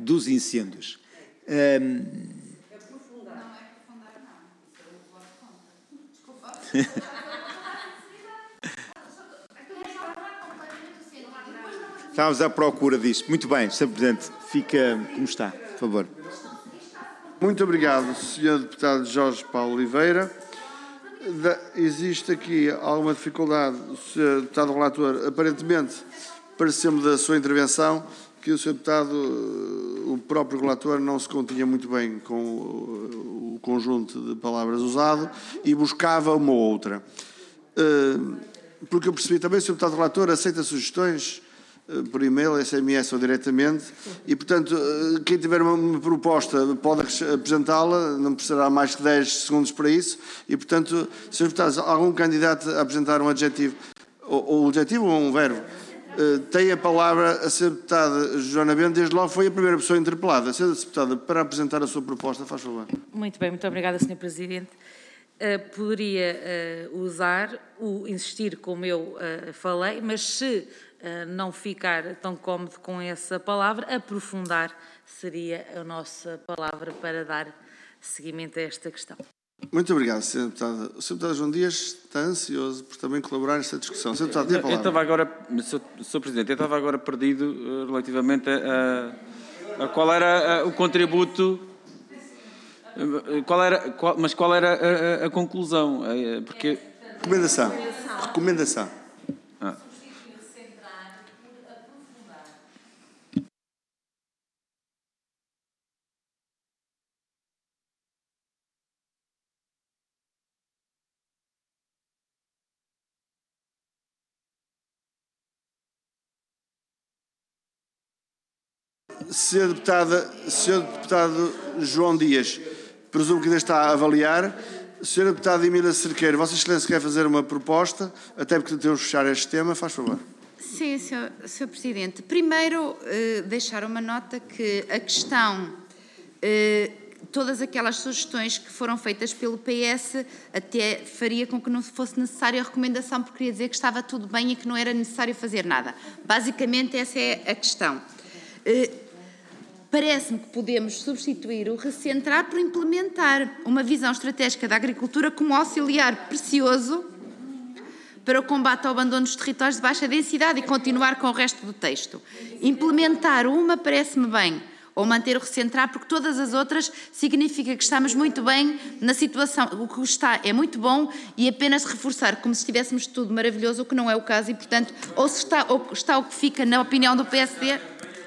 dos incêndios. Estávamos à procura disso. Muito bem, Sr. Presidente, fica como está, por favor. Muito obrigado, Sr. Deputado Jorge Paulo Oliveira. Existe aqui alguma dificuldade, Sr. Deputado Relator, aparentemente, pareceu-me da sua intervenção que o Sr. Deputado, o próprio relator, não se continha muito bem com o conjunto de palavras usado e buscava uma outra. Porque eu percebi também, o Sr. Deputado Relator aceita sugestões por e-mail, SMS ou diretamente, e, portanto, quem tiver uma proposta pode apresentá-la, não precisará mais que 10 segundos para isso, e, portanto, Sr. Deputado, algum candidato a apresentar um adjetivo, ou adjetivo ou um verbo, tem a palavra a Sra. Deputada Joana Bento, desde logo foi a primeira pessoa interpelada. Sra. Deputada, para apresentar a sua proposta, faz favor. Muito bem, muito obrigada, Sr. Presidente. Poderia insistir como eu falei, mas se não ficar tão cómodo com essa palavra, aprofundar seria a nossa palavra para dar seguimento a esta questão. Muito obrigado, Sra. Deputada. O Sr. Deputado João Dias está ansioso por também colaborar nesta discussão. Sr. Deputado, tem a palavra. Eu estava agora, Sr. Presidente, eu estava agora perdido relativamente a qual era o contributo, mas qual era a conclusão? Porque... Recomendação. Sr. Deputado João Dias, presumo que ainda está a avaliar. Sra. Deputada Emília Cerqueira, Vossa Excelência quer fazer uma proposta, até porque temos que fechar este tema, faz favor. Sim, Sr. Presidente. Primeiro, deixar uma nota que a questão, todas aquelas sugestões que foram feitas pelo PS, até faria com que não fosse necessária a recomendação, porque queria dizer que estava tudo bem e que não era necessário fazer nada. Basicamente, essa é a questão. Parece-me que podemos substituir o recentrar por implementar uma visão estratégica da agricultura como auxiliar precioso para o combate ao abandono dos territórios de baixa densidade e continuar com o resto do texto. Implementar uma parece-me bem, ou manter o recentrar, porque todas as outras significa que estamos muito bem na situação, o que está é muito bom e apenas reforçar como se estivéssemos tudo maravilhoso, o que não é o caso e, portanto, ou está o que fica na opinião do PSD...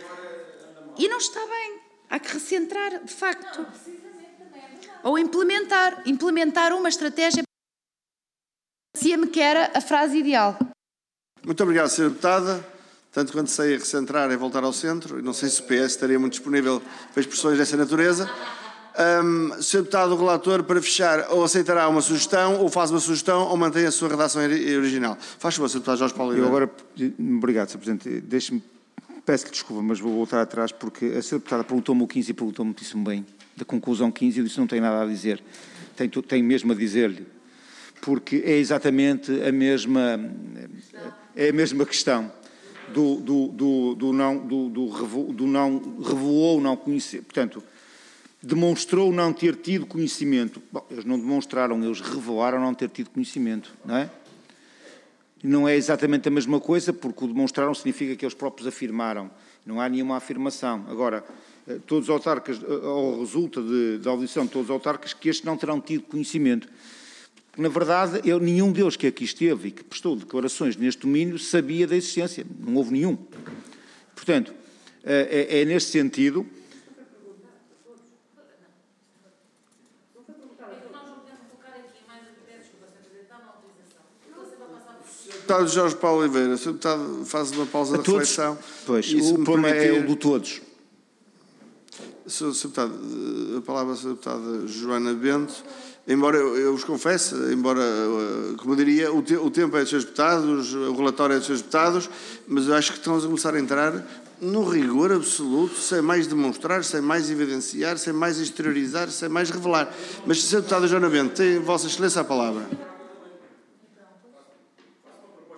E não está bem. Há que recentrar, de facto. Ou implementar uma estratégia. Parecia-me que era a frase ideal. Muito obrigado, Sra. Deputada. Tanto quanto sei, a recentrar é voltar ao centro. E não sei se o PS estaria muito disponível para expressões dessa natureza. Sr. Deputado Relator, para fechar, ou aceitará uma sugestão, ou faz uma sugestão, ou mantém a sua redação original. Faz favor, Sr. Deputado Jorge Paulo Oliveira. Obrigado, Sr. Presidente. Deixe-me... Peço-lhe desculpa, mas vou voltar atrás porque a Sra. Deputada perguntou-me o 15 e perguntou-me muitíssimo bem. Da conclusão 15 eu disse não tem nada a dizer. Tenho mesmo a dizer-lhe. Porque é exatamente a mesma questão do não revelou, não conhecer. Portanto, demonstrou não ter tido conhecimento. Bom, eles não demonstraram, eles revelaram não ter tido conhecimento, não é? Não é exatamente a mesma coisa, porque o demonstraram significa que eles próprios afirmaram. Não há nenhuma afirmação. Agora, todos os autarcas, ou resulta da audição de todos os autarcas, que estes não terão tido conhecimento. Na verdade, nenhum deles que aqui esteve e que prestou declarações neste domínio sabia da existência. Não houve nenhum. Portanto, é neste sentido... Deputado Jorge Paulo Oliveira, o Sr. Deputado faz uma pausa de reflexão. Pois, o problema é o de todos. Sr. Deputado, a palavra da Sra. Deputada Joana Bento. Embora eu vos confesse, como eu diria, o tempo é dos Srs. Deputados, o relatório é dos Srs. Deputados, mas eu acho que estamos a começar a entrar no rigor absoluto, sem mais demonstrar, sem mais evidenciar, sem mais exteriorizar, sem mais revelar. Mas, Sra. Deputada Joana Bento, tem Vossa Excelência a palavra.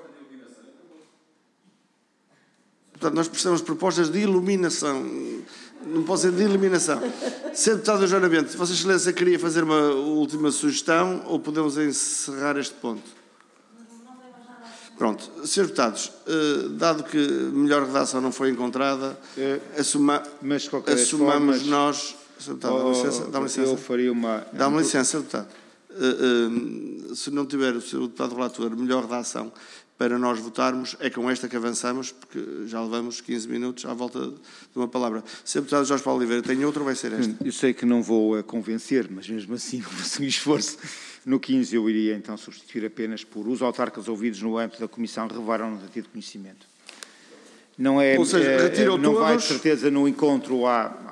Portanto, nós precisamos de propostas de iluminação. Não pode ser de eliminação. Sr. Deputado Joana Bento, Vossa Excelência queria fazer uma última sugestão ou podemos encerrar este ponto? Pronto. Sr. Deputados, dado que melhor redação não foi encontrada, assumamos nós... Sr. Deputado, dá-me licença. Eu faria uma... Dá-me licença, Sr. Deputado. Se não tiver o Sr. Deputado Relator melhor redação para nós votarmos, é com esta que avançamos, porque já levamos 15 minutos à volta de uma palavra. Sr. Deputado Jorge Paulo Oliveira, tem outra ou vai ser esta? Eu sei que não vou convencer, mas mesmo assim, com um esforço, no 15 eu iria então substituir apenas por os autarcas ouvidos no âmbito da Comissão revelaram não ter tido conhecimento. Não é, ou seja, retirou não todos... vai de certeza no encontro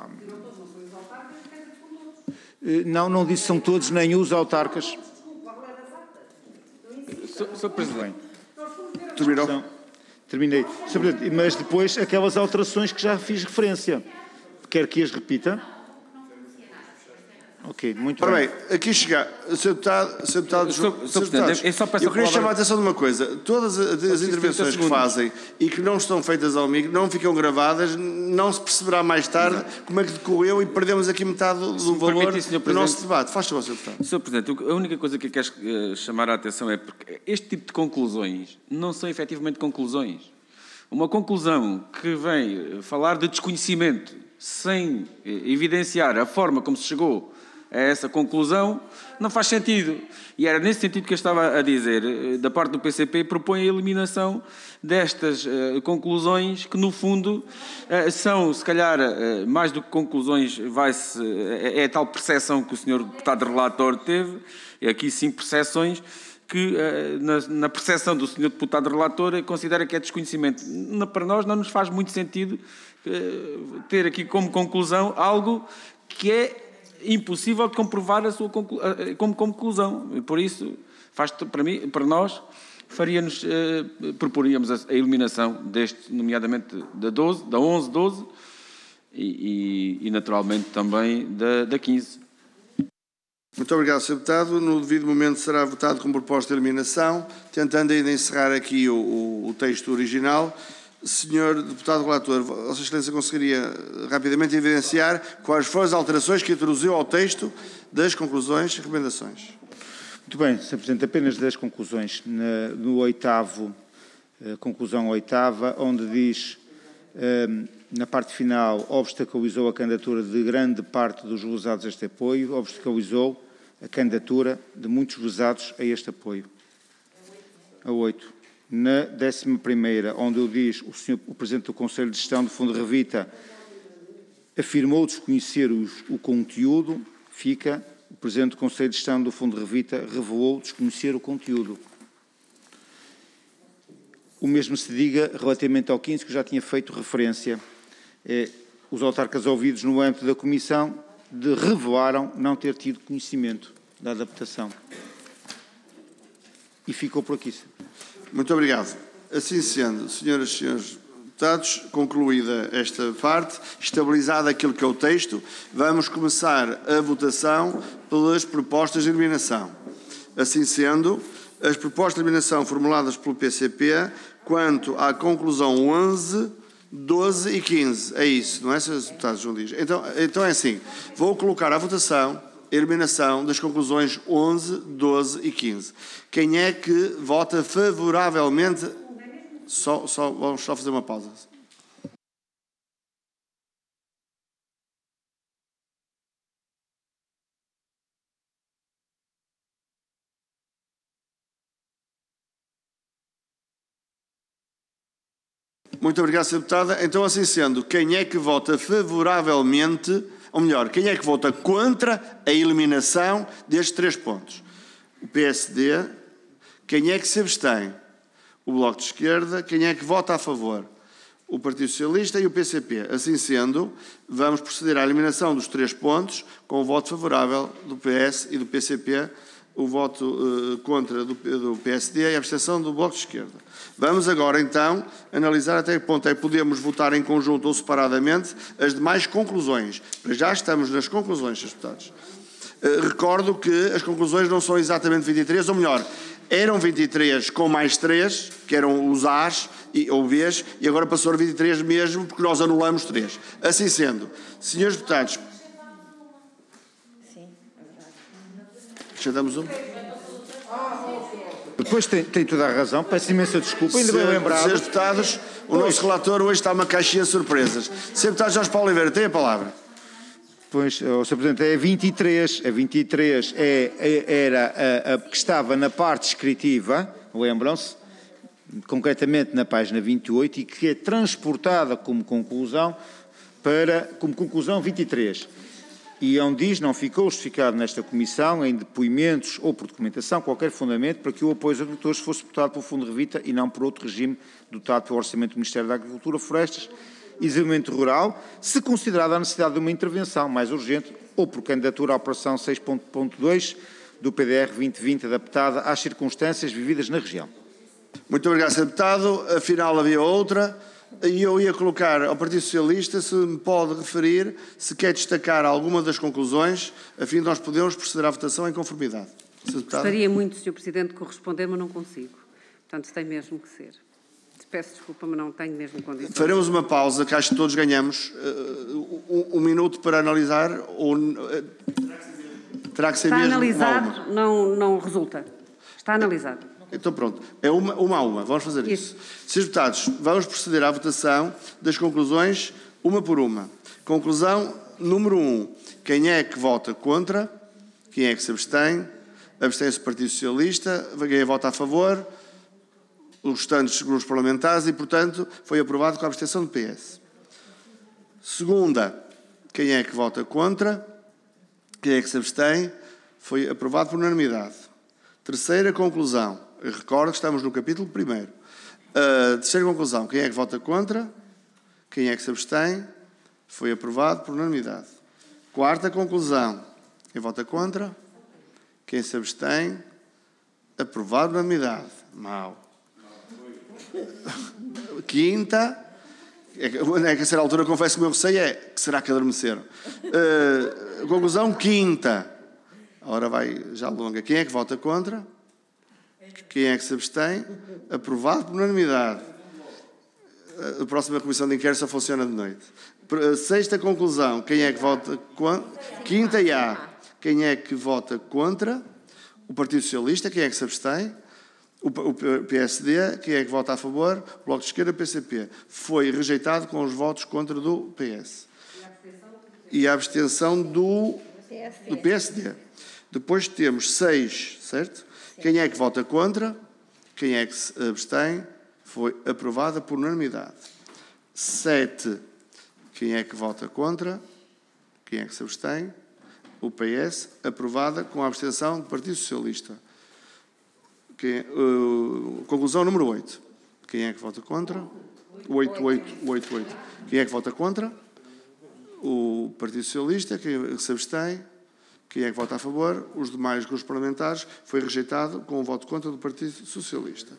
Não disse são todos, nem os autarcas. Sr. Presidente. Terminou? Terminei. Mas depois aquelas alterações que já fiz referência. Quer que as repita? Ok, muito bem. Ora bem, aqui chega, Sr. Deputado, eu queria chamar a atenção de uma coisa. Todas as intervenções que fazem e que não estão feitas ao micro, não ficam gravadas, não se perceberá mais tarde como é que decorreu e perdemos aqui metade do valor do nosso debate. Faz favor, Sr. Deputado. Sr. Presidente, a única coisa que eu quero chamar a atenção é porque este tipo de conclusões não são efetivamente conclusões. Uma conclusão que vem falar de desconhecimento sem evidenciar a forma como se chegou a essa conclusão, não faz sentido. E era nesse sentido que eu estava a dizer, da parte do PCP, propõe a eliminação destas conclusões que, no fundo, são, se calhar, mais do que conclusões, é a tal percepção que o Sr. Deputado Relator teve, e aqui sim percepções, que na percepção do Sr. Deputado Relator considera que é desconhecimento. Para nós não nos faz muito sentido ter aqui como conclusão algo que é impossível de comprovar como conclusão. E por isso, para nós, proporíamos a eliminação deste, nomeadamente da 11, 12 e naturalmente também da 15. Muito obrigado, Sr. Deputado. No devido momento será votado com proposta de eliminação, tentando ainda encerrar aqui o texto original. Senhor Deputado Relator, Vossa Excelência conseguiria rapidamente evidenciar quais foram as alterações que introduziu ao texto das conclusões e recomendações? Muito bem, Sr. Presidente, apenas 10 conclusões. No oitavo, conclusão oitava, onde diz, na parte final, obstaculizou a candidatura de grande parte dos juizados a este apoio, obstaculizou a candidatura de muitos juizados a este apoio. A 8. Na 11ª, onde eu diz o Presidente do Conselho de Gestão do Fundo Revita afirmou desconhecer o conteúdo, fica o Presidente do Conselho de Gestão do Fundo Revita revelou desconhecer o conteúdo. O mesmo se diga relativamente ao 15, que eu já tinha feito referência. Os autarcas ouvidos no âmbito da Comissão revelaram não ter tido conhecimento da adaptação. E ficou por aqui. Muito obrigado. Assim sendo, senhoras e senhores deputados, concluída esta parte, estabilizado aquilo que é o texto, vamos começar a votação pelas propostas de eliminação. Assim sendo, as propostas de eliminação formuladas pelo PCP quanto à conclusão 11, 12 e 15. É isso, não é, senhores deputados, João Dias? Então é assim, vou colocar à votação a eliminação das conclusões 11, 12 e 15. Quem é que vota favoravelmente? Vamos só fazer uma pausa. Muito obrigado, Sr. Deputada. Então, assim sendo, quem é que vota favoravelmente, ou melhor, quem é que vota contra a eliminação destes 3 pontos? O PSD. Quem é que se abstém? O Bloco de Esquerda. Quem é que vota a favor? O Partido Socialista e o PCP. Assim sendo, vamos proceder à eliminação dos 3 pontos com o voto favorável do PS e do PCP, o voto contra do PSD e a abstenção do Bloco de Esquerda. Vamos agora, então, analisar até que ponto é que podemos votar em conjunto ou separadamente as demais conclusões. Para já estamos nas conclusões, Srs. Deputados. Recordo que as conclusões não são exatamente 23, ou melhor, Eram 23 com mais 3, que eram os As ou Bs, e agora passou a 23 mesmo, porque nós anulamos 3. Assim sendo, senhores deputados... Sim, é verdade. Acrescentamos um? Depois tem toda a razão, peço imensa desculpa, ainda bem lembrado. Senhores deputados, o nosso relator hoje está uma caixinha de surpresas. Senhor deputado Jorge Paulo Oliveira, tem a palavra. Pois, Sr. Presidente, é 23. A 23 era a que estava na parte descritiva, lembram-se, concretamente na página 28, e que é transportada como conclusão 23. E onde diz, não ficou justificado nesta comissão, em depoimentos ou por documentação, qualquer fundamento para que o apoio aos agricultores fosse votado pelo Fundo de Revita e não por outro regime dotado pelo Orçamento do Ministério da Agricultura, Florestas e Desenvolvimento Rural, se considerada a necessidade de uma intervenção mais urgente ou por candidatura à operação 6.2 do PDR 2020 adaptada às circunstâncias vividas na região. Muito obrigado, Sr. Deputado. Afinal, havia outra. E eu ia colocar ao Partido Socialista se me pode referir, se quer destacar alguma das conclusões, a fim de nós podermos proceder à votação em conformidade. Gostaria muito, Sr. Presidente, de corresponder, mas não consigo. Portanto, tem mesmo que ser. Peço desculpa, mas não tenho mesmo condições. Faremos uma pausa, que acho que todos ganhamos. Um minuto para analisar, ou terá que ser está mesmo analisado, não resulta. Está analisado. Então pronto, é uma a uma, vamos fazer isso. Senhores deputados, vamos proceder à votação das conclusões, uma por uma. Conclusão número 1. Quem é que vota contra? Quem é que se abstém? Abstém-se o Partido Socialista. Quem vota a favor? Os restantes grupos parlamentares e, portanto, foi aprovado com a abstenção do PS. Segunda, quem é que vota contra? Quem é que se abstém? Foi aprovado por unanimidade. Terceira conclusão. Eu recordo que estamos no capítulo 1º. Terceira conclusão. Quem é que vota contra? Quem é que se abstém? Foi aprovado por unanimidade. Quarta conclusão. Quem vota contra? Quem se abstém? Aprovado por unanimidade. Mau. Quinta. É que a certa altura, confesso que o meu receio é que será que adormeceram. Conclusão quinta. Ora vai já longa. Quem é que vota contra? Quem é que se abstém? Aprovado por unanimidade. A próxima comissão de inquérito só funciona de noite. Sexta conclusão. Quem é que vota contra? Quinta e A. Quem é que vota contra? O Partido Socialista. Quem é que se abstém? O PSD. Quem é que vota a favor? O Bloco de Esquerda, PCP. Foi rejeitado com os votos contra do PS. E a abstenção do PSD. Depois temos 6, certo? Quem é que vota contra? Quem é que se abstém? Foi aprovada por unanimidade. 7. Quem é que vota contra? Quem é que se abstém? O PS. Aprovada com a abstenção do Partido Socialista. Conclusão número 8. Quem é que vota contra? 8. Quem é que vota contra? O Partido Socialista. Quem se abstém? Quem é que vota a favor? Os demais grupos parlamentares. Foi rejeitado com o voto contra do Partido Socialista.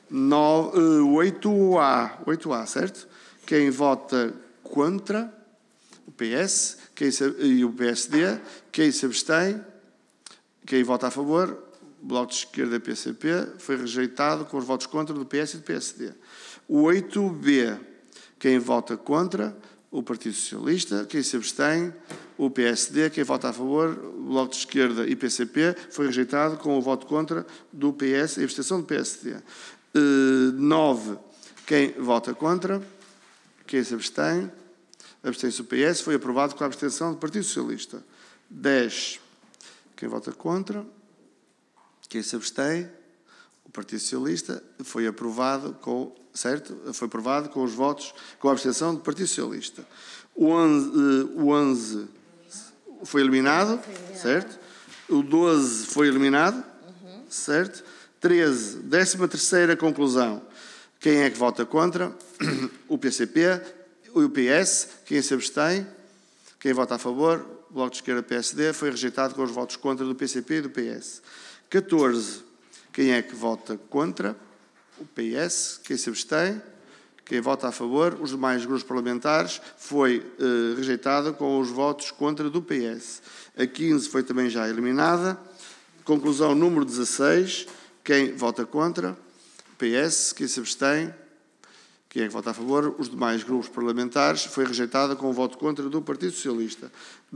8A, certo? Quem vota contra? O PS e o PSD. Quem se abstém? Quem vota a favor? O Bloco de Esquerda e PCP. Foi rejeitado com os votos contra do PS e do PSD. 8B. Quem vota contra? O Partido Socialista. Quem se abstém? O PSD. Quem vota a favor? O Bloco de Esquerda e PCP. Foi rejeitado com o voto contra do PS e a abstenção do PSD. 9. Quem vota contra? Quem se abstém? Abstém-se o PS. Foi aprovado com a abstenção do Partido Socialista. 10. Quem vota contra? Quem se abstém? O Partido Socialista. Foi aprovado com... Certo? Foi aprovado com os votos, com a abstenção do Partido Socialista. O 11 foi eliminado, certo? O 12 foi eliminado, certo? 13, 13ª conclusão. Quem é que vota contra? O PCP, o PS. Quem se abstém? Quem vota a favor? O Bloco de Esquerda, PSD. Foi rejeitado com os votos contra do PCP e do PS. 14. Quem é que vota contra? O PS. Quem se abstém? Quem vota a favor? Os demais grupos parlamentares. Foi rejeitado com os votos contra do PS. A 15 foi também já eliminada. Conclusão número 16. Quem vota contra? PS. Quem se abstém? Quem é que vota a favor? Os demais grupos parlamentares. Foi rejeitada com o voto contra do Partido Socialista.